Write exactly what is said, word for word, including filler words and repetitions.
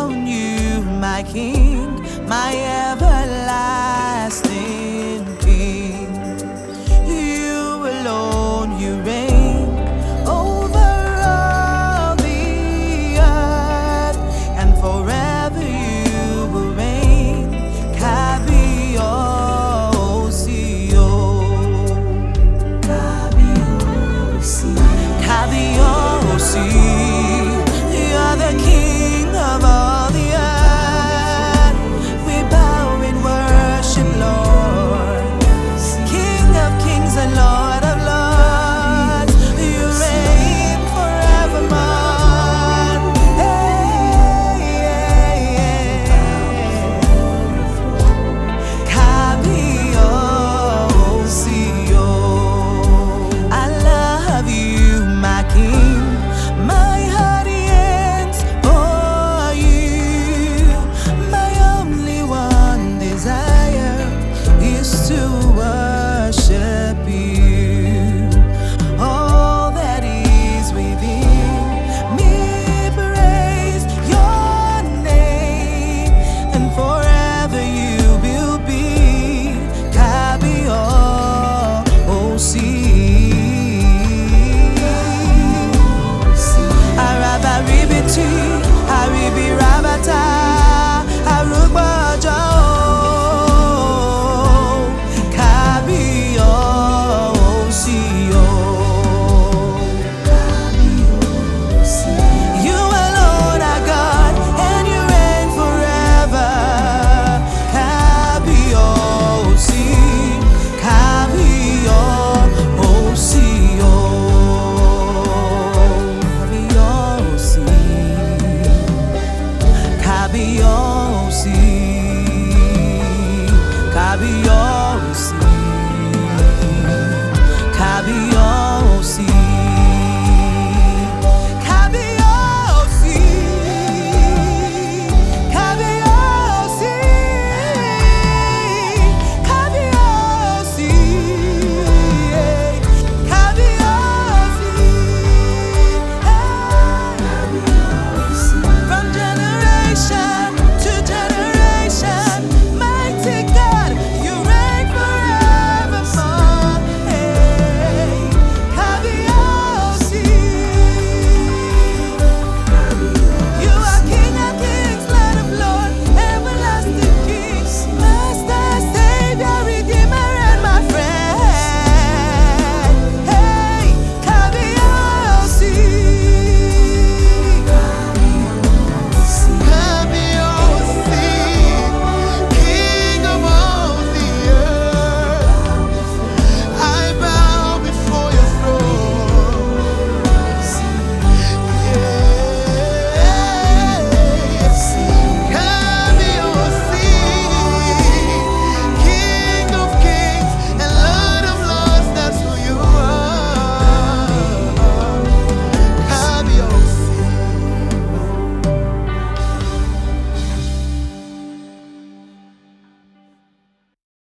alone, you, my King, my everlasting King. You alone, you reign over all the earth, and forever you will reign. Kabiyosio, Kabiyosio, Kabiyosio. You're the King of all the earth. We bow in worship, Lord. King of kings and Lord of lords. You reign forevermore. Hey, hey, hey. Kabiyosio. I love you, my King. My heart yearns for you. My only one desire is to worship you. All that is within me, praise your name, and forever you will be. Kabiyosio. Arabaribiti, Aribi Rabata, Arugbajo, Kabiyosio. You alone are God, and you reign forever. Kabiyosio, Kabiyosio. Kabiyosio, Kabiyosio.